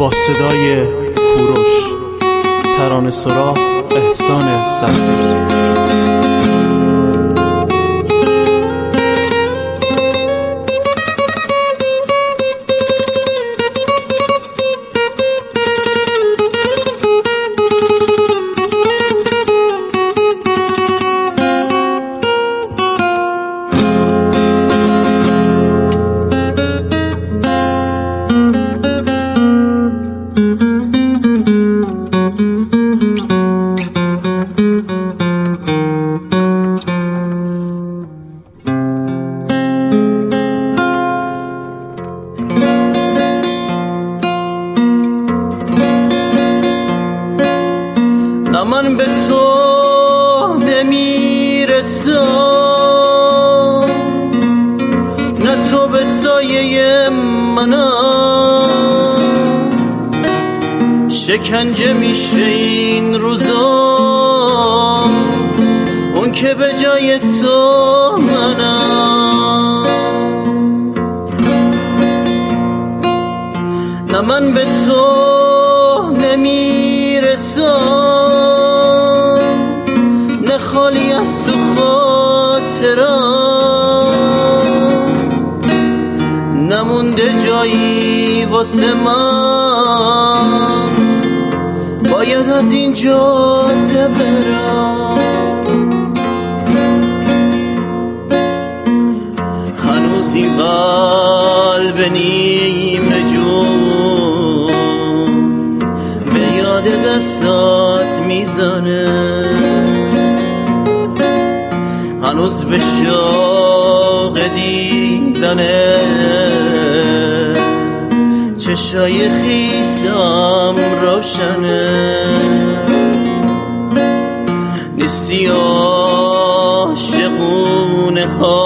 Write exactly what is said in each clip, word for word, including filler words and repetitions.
با صدای کوروش، ترانه سرا احسان سبزی. نه من به تو نمیرسم، نه تو به سایه منم، شکنجه میشه این روزا اون که به جای تو منم. نه من به تو نمیرسم، نه خالی از تو خاطرم، نمونده جایی واسه من، باید از این جاده برم. هنوز این قلب نیمه جون به یاد دستات میزنه، هنوز به شوق دیدنه چشای خیسم روشنه. نیستی عاشقونه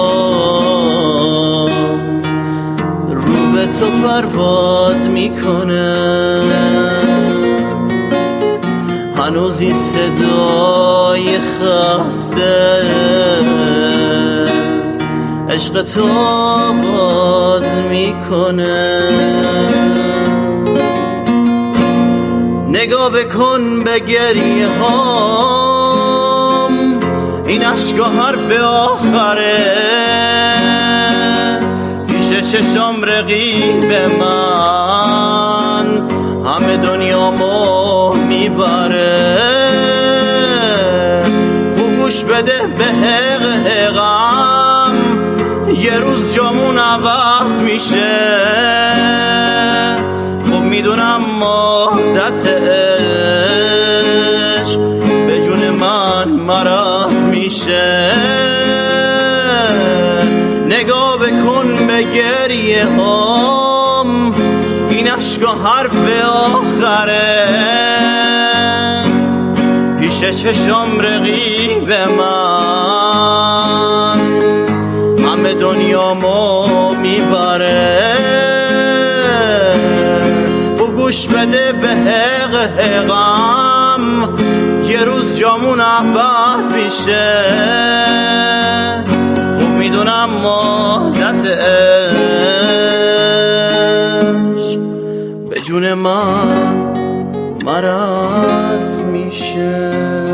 ها رو به تو پرواز میکنه، هنوز این صدای خسته عشق تو آواز میکنه. نگاه بکن به گریه هام، این عشق حرف آخره، پیش چشم رقیب من همه دنیامو میبره. خوب گوش بده به حق حقم، یه روز جامون عوض میشه. خب میدونم مدت عشق به جون من مرض میشه. نگاه بکن به گریه هام، این عشق حرف آخره، پیش چشم رقیب من همه دنیامو میبره. خوب گوش بده به حق حقم، یه روز جامون عوض میشه. خوب میدونم مدت عشق به جون من مرض میشه.